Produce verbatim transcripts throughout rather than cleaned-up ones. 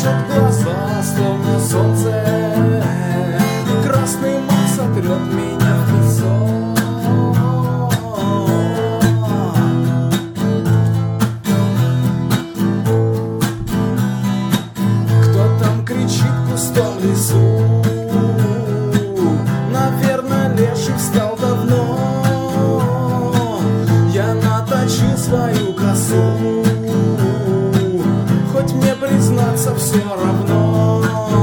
жжет глаза, словно солнце, и красный мак сотрет меня в песок. Кто там кричит в густом лесу? Наверное, леший встал давно. Я наточил свою косу, хоть мне признаться все равно.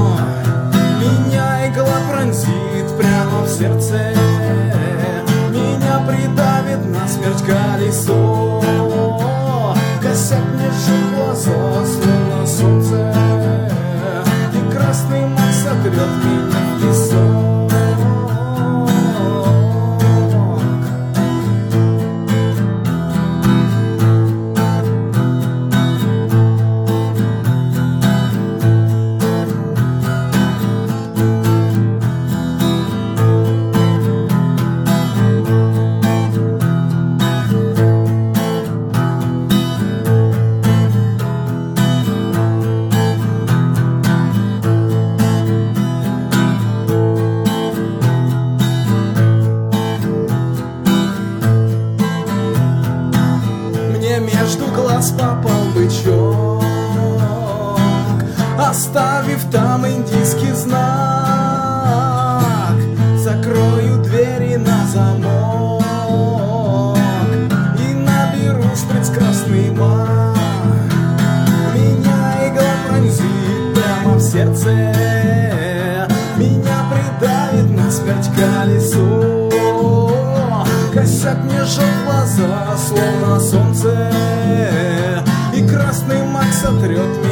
Меня игла пронзит прямо в сердце, меня придавит насмерть колесо. Косят мне же глаза, словно солнце, и красный мак сотрет меня в песок. Между глаз попал бычок, оставив там индийский знак. Закрою двери на замок и наберу шприц красный мак. Меня игла пронзит прямо в сердце, меня придавит насмерть колесо. Косят мне жжет глаза, словно солнце, и красный мак сотрет меня.